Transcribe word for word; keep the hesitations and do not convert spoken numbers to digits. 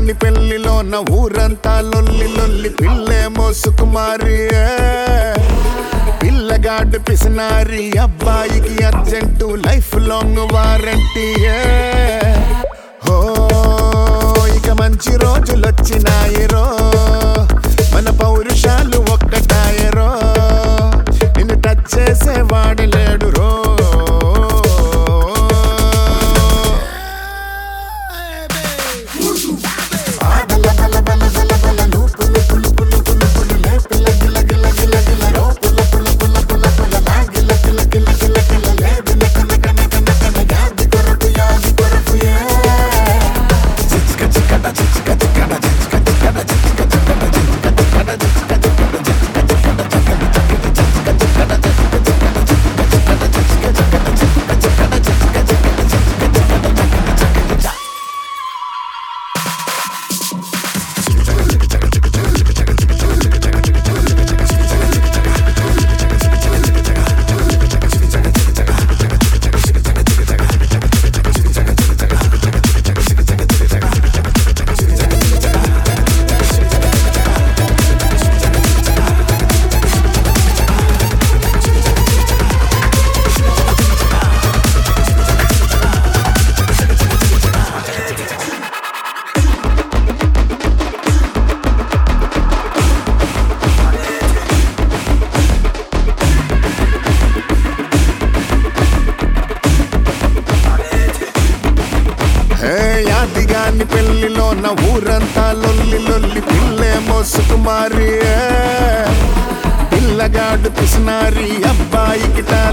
యాదిగాని పెళ్లిలోన ఊరంతా లొల్లి లొల్లి పిల్లేమో సుకుమారి పిల్లగాడు పిసినారి అబ్బాయికి అర్జెంటు లైఫ్ లాంగ్ వారంటీ హో ఇక మంచి రోజులొచ్చినాయిరో మన పౌరుషాలు ఒక్కటాయరో నిన్ను టచ్ చేసేవాడు లేడు రో యాదిగాని పెళ్లిలోన ఊరంతా లొల్లి లొల్లి పిల్లేమో సుకుమారి పిల్లగాడు పిసినారి అబ్బాయికి